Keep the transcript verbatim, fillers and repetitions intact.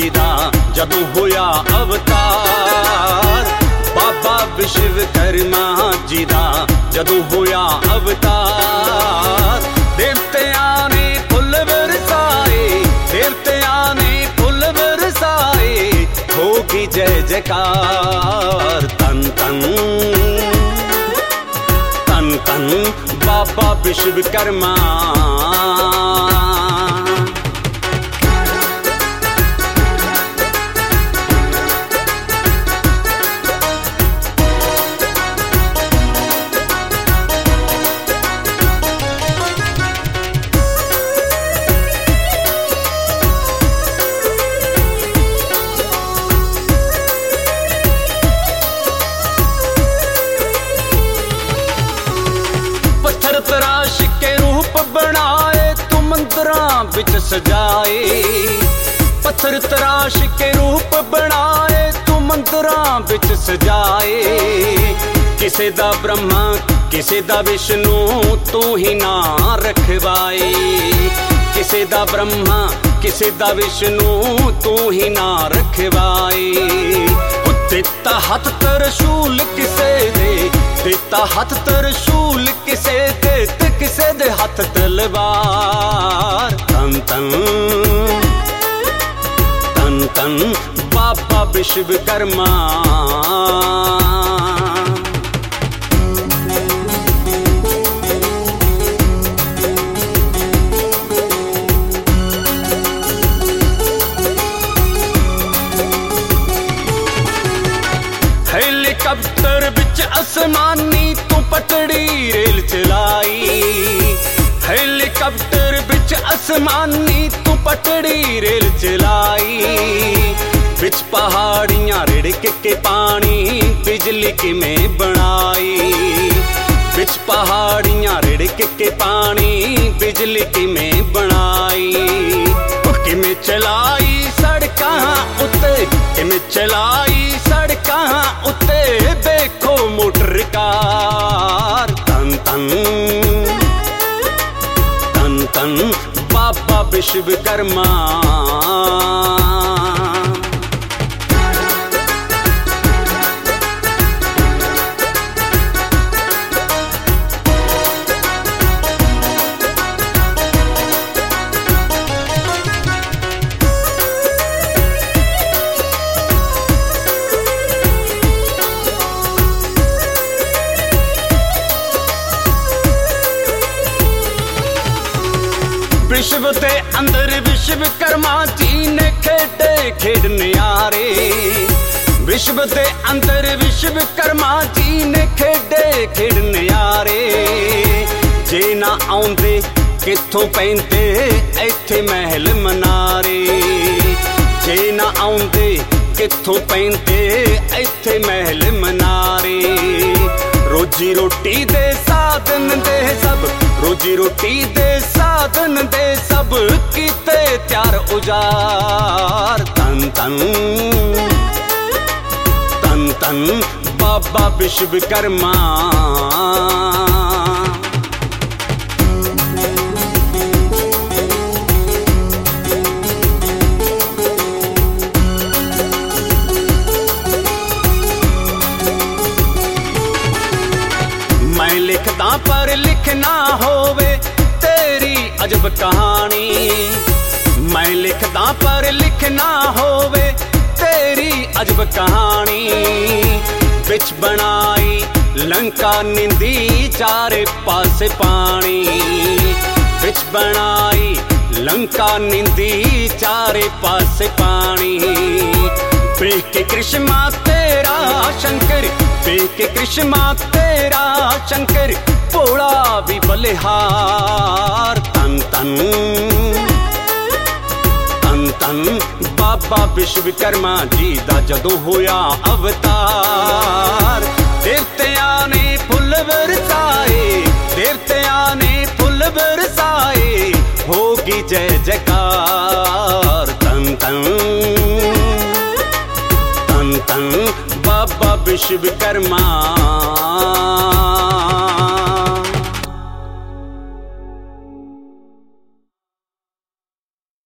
जी दा जदों होया अवतार, बाबा विश्वकर्मा जी दा जदों होया अवतार। देवतियां ने फुल बरसाए, देवतियां ने फुल बरसाए, होगी जय जयकार। तन तन तन तन बाबा विश्वकर्मा। तराश के रूप बनाए तू मंदिरां विच सजाए, पत्थर तराश के रूप बनाए तू मंदिरां विच सजाए। किसे दा ब्रह्मा किसे दा विष्णु तू ही ना रखवाए, किसे दा ब्रह्मा किसे दा विष्णु तू ही ना रखवाए। दिता हथ तरशूल किसे दे, दिता हथ तरशूल किसे दे, ते किसे दे हथ तलवार। तन तन तन तन बाबा विश्वकर्मा। हेलीकॉप्टर बिच आसमानी तू पटड़ी रेल चलाई, हेलीकॉप्टर बिच आसमानी तू पटड़ी रेल चलाई। बिच पहाड़ियां रिड़क के पानी बिजली किमें बनाई, बिच पहाड़ियां रिड़क के पानी बिजली किमें बनाई। किमें चलाई सड़कां उत्ते, किमें चलाई सड़कां उत्ते, देखो मोटर कार। तन तन तन तन बाबा विश्वकर्मा। विश्व दे अंदर विश्वकर्मा जी ने खेडे खेड न्यारे, विश्व दे अंदर विश्वकर्मा जी ने खेडे खेड न्यारे। जे ना आउंदे किथों पैंदे इत्थे महल मनारे, जे ना आउंदे किथों पैंदे इत्थे महल मनारे। रोजी रोटी दे साधन दे सब, रोजी रोटी दे साधन दे सब, कीते त्यार उजार। तन तन तन तन बाबा विश्वकर्मा। मैं लिखदा पर लिखना होवे तेरी अजब कहानी, मैं लिखदा पर लिखना होवे तेरी अजब कहानी। बिच बनाई लंका निंदी चारे पासे पानी, बिच बनाई लंका निंदी चारे पासे पानी। देख के कृष्णा तेरा शंकर, देख के कृष्णा तेरा शंकर, भोला भी बलिहार। तन तन तन तन बाबा विश्वकर्मा जी दा जदों होया अवतार। देवतियां ने फुल बरसाए, देवतियां ने फुल बरसाए, होगी जय जयकार। तन तन तन तन बाबा विश्वकर्मा।